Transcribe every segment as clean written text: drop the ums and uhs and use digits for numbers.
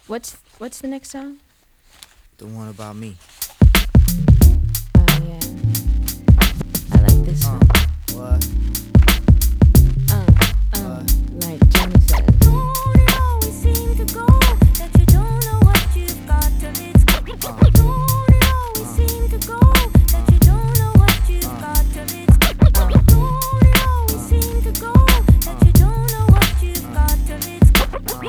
What's the next song? The one about me. Oh yeah, I like this one. What? Like Johnny said. Don't it always seem to go that you don't know what you've got till it's gone? Don't it always seem to go that you don't know what you've got till it's gone? Don't it always seem to go that you don't know what you've got till it's gone?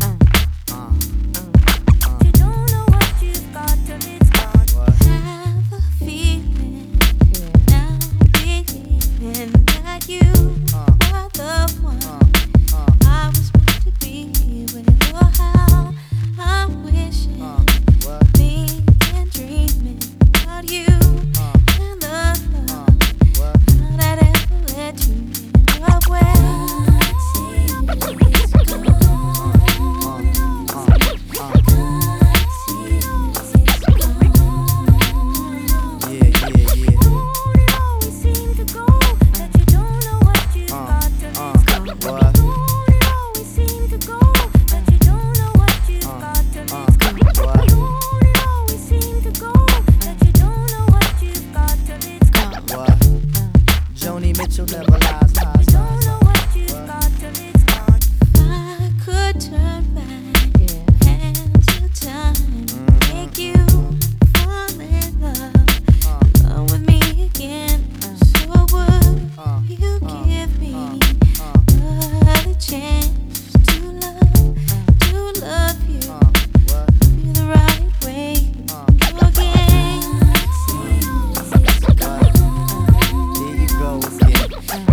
You don't know what you've got till it's gone. Have a feeling now, believing that you are the one I was meant to be with. Oh, how I'm wishing, thinking, dreaming about you and the love that ever let you in. But when it seems it's gone, don't it always seem to go that you don't know what you've got till it's gone? Don't it always seem to go that you don't know what you've got till it's gone? Don't it always seem to go that you don't know what you've got till it's gone? Joni Mitchell never lies. Don't know what you've got till it's gone. If I could turn back into time, make you fall in love with me again. So would you give me another chance to love you the right way again? Here you go again.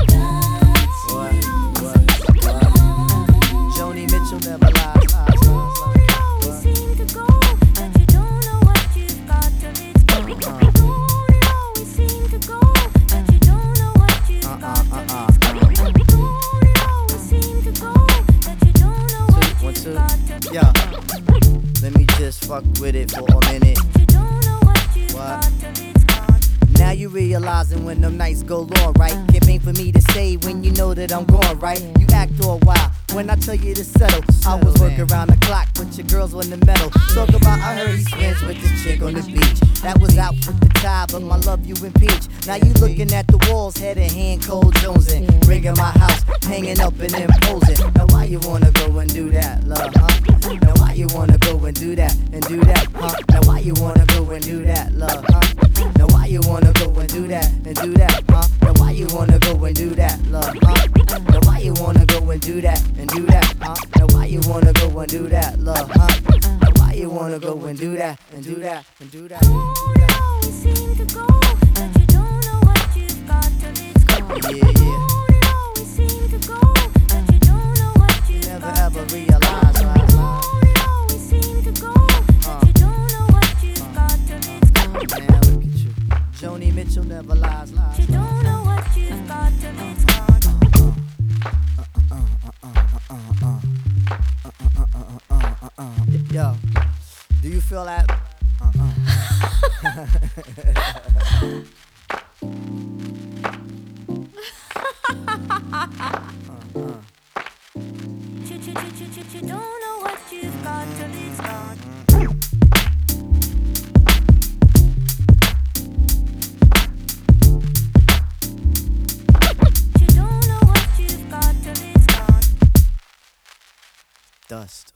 Joni Mitchell never lies. Don't it always seem to go that you don't know what you've got till it's gone? Don't it always seem to go that you don't know what you've got till it's gone? Don't it always seem to go that you don't know what One, you've two. got till it's Yeah. gone? Let me just fuck with it for a minute. You don't know what you've got till it's gone. Now you realizing when them nights go on, right? It ain't for me to say when you know that I'm gone, right? You act all wild when I tell you to settle. I was working around the clock, but your girls on the metal. Talk about I heard he's friends with this chick on the beach. That was out with the tie, but my love you impeach. Now you looking at the walls, head in hand, cold jonesing. Ringing my house, hanging up and imposing. Now why you wanna go and do that, love, huh? Now why you wanna go and do that, huh? Now why you wanna go and do that, love, huh? Now why you wanna go and do that, huh? Now why you wanna go and do that, love, huh? Now why you wanna go and do that, huh? Now why you wanna go and do that, love, huh? Now why you wanna go and do that, Don't it always seem to go that you don't know what you've got till it's gone? Yeah, yeah. Don't it always seem to go that you don't know what you've Never got ever till it's realize, gone? Don't it always seem to go that you don't know what you've got till it's gone? man, look at you. Joni Mitchell never lies. You don't know what you've got till it's gone. Yo, do you feel that? You don't know what you've got till it's gone. You don't know what you've got till it's gone. Dust.